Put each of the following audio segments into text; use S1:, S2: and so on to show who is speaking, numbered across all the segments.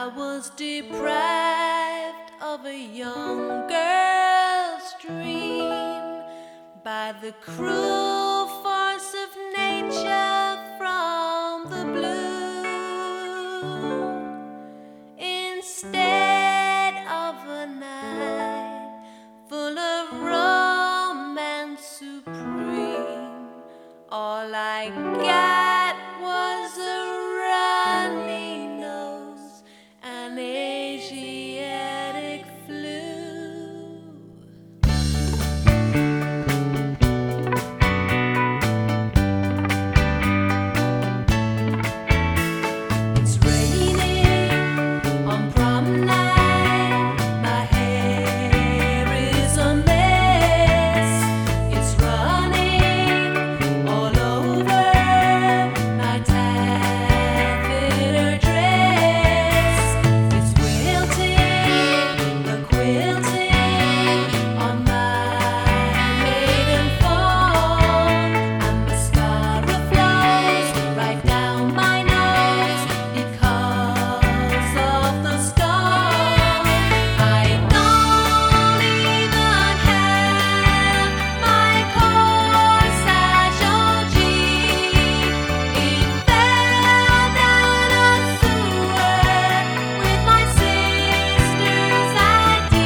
S1: I was deprived of a young girl's dream by the cruel force of nature from the blue. Instead of a night full of romance supreme, all I got was a runny nose, an Asiatic flu. It's raining on prom night, my hair is a mess. It's running all over my taffeta dress. It's wilting, the quilting on my maiden form. And mascara flows right down my nose because of the storm. I don't even have my corsage OG. It fell down a sewer with my sister's ID.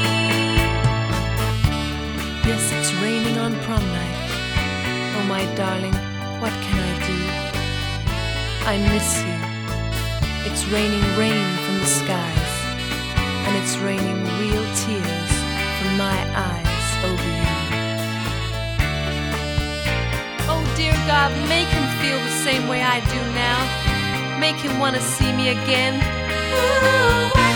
S1: Yes, it's raining on prom night. Oh, my darling, what can I do? I miss you. It's raining rain from the skies, and it's raining real tears from my eyes over you. Oh, dear God, make him feel the same way I do now. Make him want to see me again. Ooh,